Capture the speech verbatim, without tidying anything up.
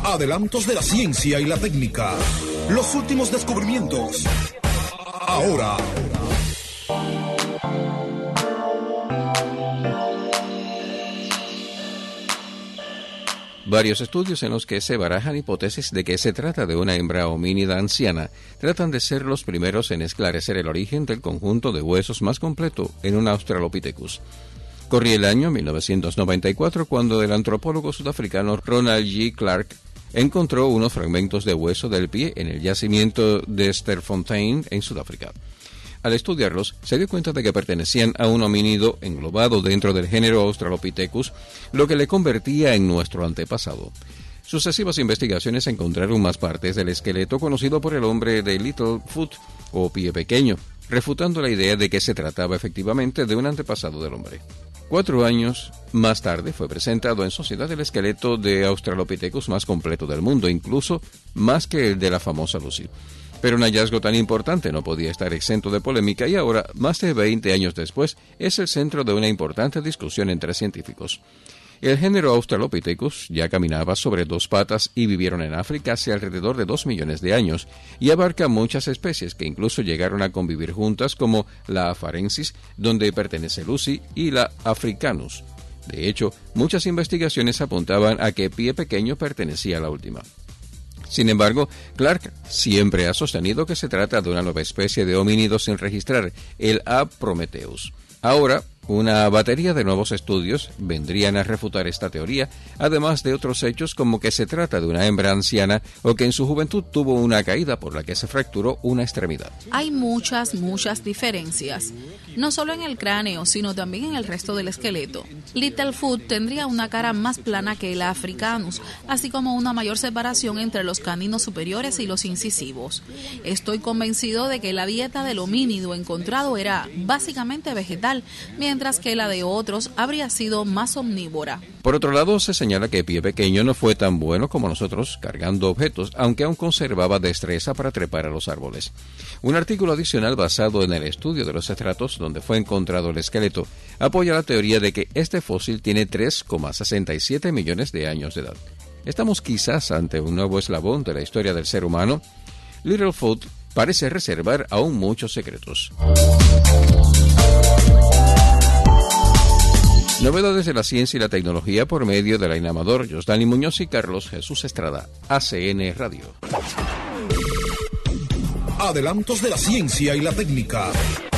Adelantos de la ciencia y la técnica. Los últimos descubrimientos. Ahora. Varios estudios en los que se barajan hipótesis de que se trata de una hembra homínida anciana tratan de ser los primeros en esclarecer el origen del conjunto de huesos más completo en un Australopithecus. Corría el año mil novecientos noventa y cuatro cuando el antropólogo sudafricano Ronald G. Clark encontró unos fragmentos de hueso del pie en el yacimiento de Sterkfontein en Sudáfrica. Al estudiarlos, se dio cuenta de que pertenecían a un homínido englobado dentro del género Australopithecus, lo que le convertía en nuestro antepasado. Sucesivas investigaciones encontraron más partes del esqueleto conocido por el nombre de Littlefoot o pie pequeño, refutando la idea de que se trataba efectivamente de un antepasado del hombre. Cuatro años más tarde fue presentado en sociedad el esqueleto de Australopithecus más completo del mundo, incluso más que el de la famosa Lucy. Pero un hallazgo tan importante no podía estar exento de polémica y ahora, más de veinte años después, es el centro de una importante discusión entre científicos. El género Australopithecus ya caminaba sobre dos patas y vivieron en África hace alrededor de dos millones de años y abarca muchas especies que incluso llegaron a convivir juntas como la afarensis, donde pertenece Lucy, y la africanus. De hecho, muchas investigaciones apuntaban a que pie pequeño pertenecía a la última. Sin embargo, Clark siempre ha sostenido que se trata de una nueva especie de homínidos sin registrar, el A. prometheus. Ahora, una batería de nuevos estudios vendrían a refutar esta teoría, además de otros hechos como que se trata de una hembra anciana o que en su juventud tuvo una caída por la que se fracturó una extremidad. Hay muchas, muchas diferencias, no solo en el cráneo, sino también en el resto del esqueleto. Littlefoot tendría una cara más plana que el Africanus, así como una mayor separación entre los caninos superiores y los incisivos. Estoy convencido de que la dieta del homínido encontrado era básicamente vegetal, mientras mientras que la de otros habría sido más omnívora. Por otro lado, se señala que Pie Pequeño no fue tan bueno como nosotros cargando objetos, aunque aún conservaba destreza para trepar a los árboles. Un artículo adicional basado en el estudio de los estratos donde fue encontrado el esqueleto apoya la teoría de que este fósil tiene tres coma sesenta y siete millones de años de edad. ¿Estamos quizás ante un nuevo eslabón de la historia del ser humano? Littlefoot parece reservar aún muchos secretos. Novedades de la ciencia y la tecnología por medio de Alain Amador, Josdani Muñoz y Carlos Jesús Estrada. A C N Radio. Adelantos de la ciencia y la técnica.